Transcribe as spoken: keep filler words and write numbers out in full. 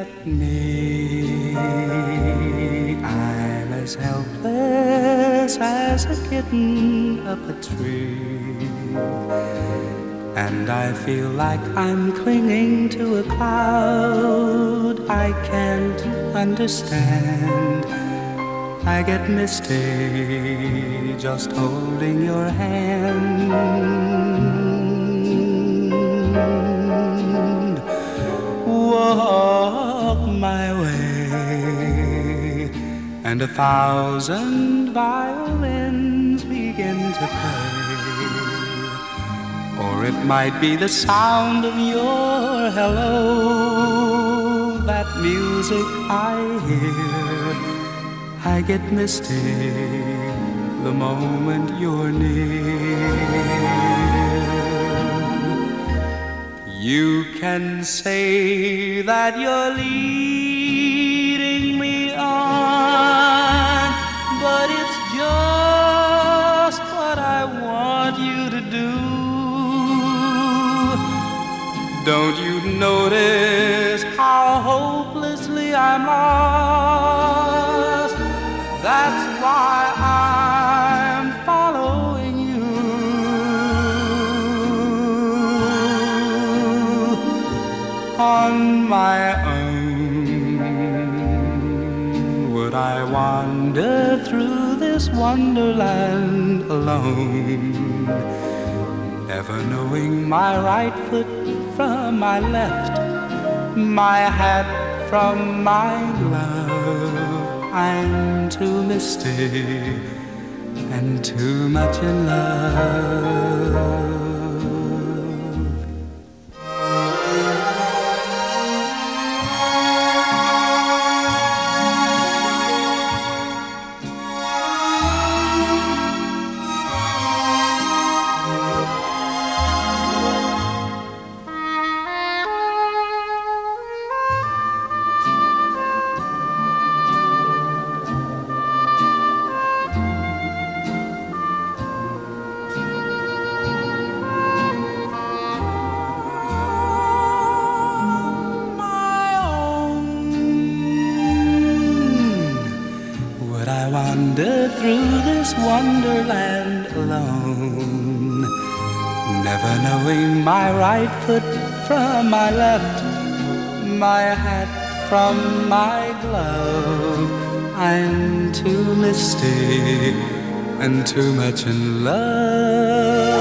at me. I'm as helpless as a kitten up a tree, and I feel like I'm clinging to a cloud I can't understand. I get misty just holding your hand. Walk my way, and a thousand violins begin to play. Or it might be the sound of your hello, that music I hear. I get misty the moment you're near. You can say that you're leading me on, but it's just what I want you to do. Don't you notice how hopelessly I'm lost? That's why I'm following you. On my own, would I wander through this wonderland alone, never knowing my right foot from my left, my hat from my glove? I'm too misty and too much in love. Wander through this wonderland alone, never knowing my right foot from my left, my hat from my glove. I'm too misty and too much in love.